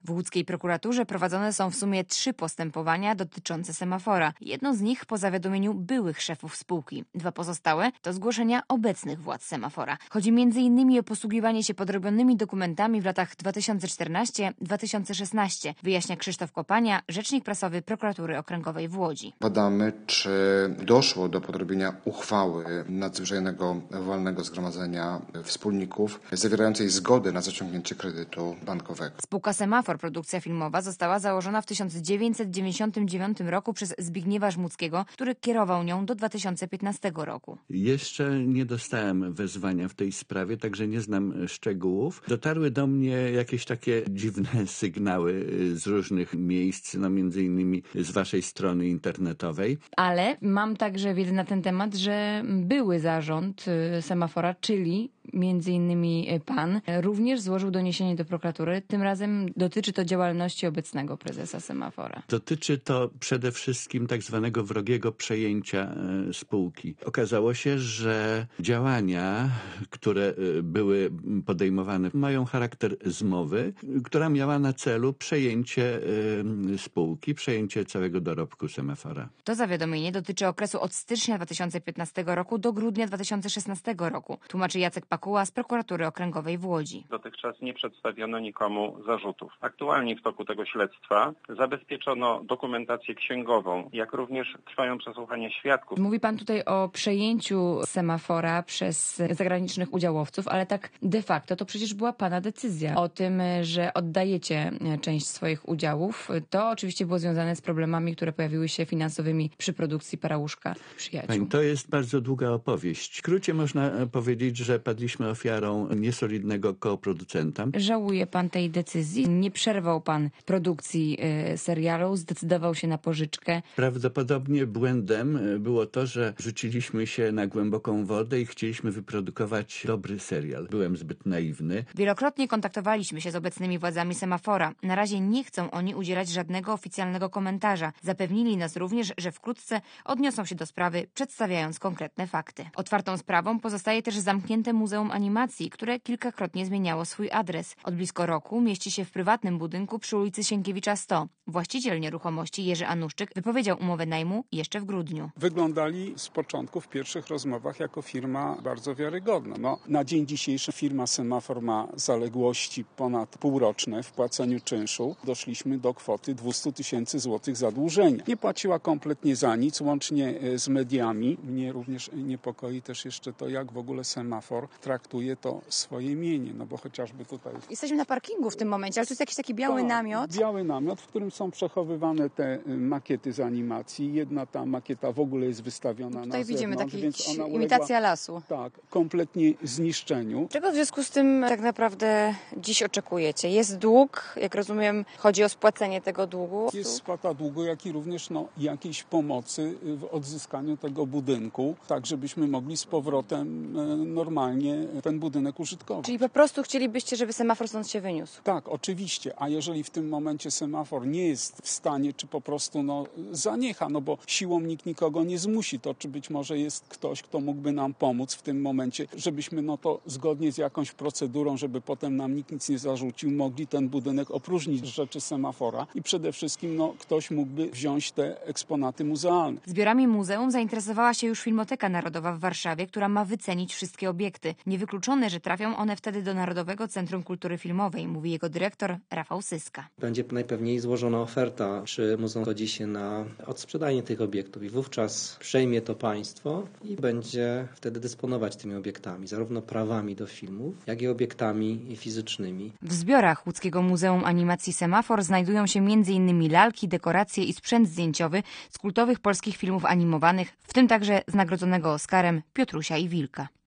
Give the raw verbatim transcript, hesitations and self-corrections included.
W łódzkiej prokuraturze prowadzone są w sumie trzy postępowania dotyczące semafora. Jedno z nich po zawiadomieniu byłych szefów spółki. Dwa pozostałe to zgłoszenia obecnych władz semafora. Chodzi między innymi o posługiwanie się podrobionymi dokumentami w latach dwa tysiące czternastym do dwa tysiące szesnastego, wyjaśnia Krzysztof Kopania, rzecznik prasowy Prokuratury Okręgowej w Łodzi. Badamy, czy doszło do podrobienia uchwały nadzwyczajnego walnego zgromadzenia wspólników zawierającej zgodę na zaciągnięcie kredytu bankowego. Spółka Semafor, produkcja filmowa, została założona w tysiąc dziewięćset dziewięćdziesiątym dziewiątym roku przez Zbigniewa Żmudzkiego, który kierował nią do dwa tysiące piętnastego roku. Jeszcze nie dostałem wezwania w tej sprawie, także nie znam szczegółów. Dotarły do mnie jakieś takie dziwne sygnały z różnych miejsc, no między innymi z waszej strony internetowej. Ale mam także wiedzę na ten temat, że były zarząd Semafora, czyli między innymi pan, również złożył doniesienie do prokuratury. Tym razem dotyczy to działalności obecnego prezesa Semafora. Dotyczy to przede wszystkim tak zwanego wrogiego przejęcia spółki. Okazało się, że działania, które były podejmowane, mają charakter zmowy, która miała na celu przejęcie spółki, przejęcie całego dorobku Semafora. To zawiadomienie dotyczy okresu od stycznia dwa tysiące piętnastego roku do grudnia dwa tysiące szesnastego roku, tłumaczy Jacek Pakuła z Prokuratury Okręgowej w Łodzi. Dotychczas nie przedstawiono nikomu zarzutów. Aktualnie w toku tego śledztwa zabezpieczono dokumentację księgową, jak również trwają przesłuchania świadków. Mówi pan tutaj o przejęciu Semafora przez zagranicznych udziałowców, ale tak de facto to przecież była pana decyzja o tym, że oddajecie część swoich udziałów. To oczywiście było związane z problemami, które pojawiły się finansowymi przy produkcji Parałuszka Przyjaciół. Pani, to jest bardzo długa opowieść. W skrócie można powiedzieć, że padliśmy ofiarą niesolidnego koproducenta. Żałuje pan tej decyzji? Nie przerwał pan produkcji y, serialu, zdecydował się na pożyczkę. Prawdopodobnie błędem było to, że rzuciliśmy się na głęboką wodę i chcieliśmy wyprodukować dobry serial. Byłem zbyt naiwny. Wielokrotnie kontaktowaliśmy się z obecnymi władzami Semafora. Na razie nie chcą oni udzielać żadnego oficjalnego komentarza. Zapewnili nas również, że wkrótce odniosą się do sprawy, przedstawiając konkretne fakty. Otwartą sprawą pozostaje też zamknięte Muzeum Animacji, które kilkakrotnie zmieniało swój adres. Od blisko roku mieści się w prywatnym budynku przy ulicy Sienkiewicza sto. Właściciel nieruchomości Jerzy Anuszczyk wypowiedział umowę najmu jeszcze w grudniu. Wyglądali z początku w pierwszych rozmowach jako firma bardzo wiarygodna. No, na dzień dzisiejszy firma Semafor ma zaległości ponad półroczne w płaceniu czynszu. Doszliśmy do kwoty dwieście tysięcy złotych zadłużenia. Nie płaciła kompletnie za nic, łącznie z mediami. Mnie również niepokoi też jeszcze to, jak w ogóle Semafor traktuje to swoje mienie, no bo chociażby tutaj... Jesteśmy na parkingu w tym momencie, ale tu jest jakiś taki biały tak, namiot. Biały namiot, w którym są przechowywane te makiety z animacji. Jedna ta makieta w ogóle jest wystawiona Tutaj na widzimy zewnątrz, taki więc ona imitacja uległa, lasu. Tak, kompletnie zniszczeniu. Czego w związku z tym tak naprawdę dziś oczekujecie? Jest dług, jak rozumiem, chodzi o spłacenie tego długu. Jest spłata długu, jak i również no, jakiejś pomocy w odzyskaniu tego budynku, tak żebyśmy mogli z powrotem normalnie ten budynek użytkować. Czyli po prostu chcielibyście, żeby Semafor stąd się wyniósł? Tak, oczywiście, a jeżeli w tym momencie Semafor nie jest w stanie, czy po prostu no, zaniecha, no bo siłą nikt nikogo nie zmusi, to czy być może jest ktoś, kto mógłby nam pomóc w tym momencie, żebyśmy no to zgodnie z jakąś procedurą, żeby potem nam nikt nic nie zarzucił, mogli ten budynek opróżnić z rzeczy Semafora i przede wszystkim no, ktoś mógłby wziąć te eksponaty muzealne. Zbiorami muzeum zainteresowała się już Filmoteka Narodowa w Warszawie, która ma wycenić wszystkie obiekty. Niewykluczone, że trafią one wtedy do Narodowego Centrum Kultury Filmowej, mówi jego dyrektor Rafał Syska. Będzie najpewniej złożona oferta, czy muzeum godzi się na odsprzedanie tych obiektów i wówczas przejmie to państwo i będzie wtedy dysponować tymi obiektami, zarówno prawami do filmów, jak i obiektami fizycznymi. W zbiorach Łódzkiego Muzeum Animacji Semafor znajdują się między innymi lalki, dekoracje i sprzęt zdjęciowy z kultowych polskich filmów animowanych, w tym także z nagrodzonego Oscarem Piotrusia i Wilka.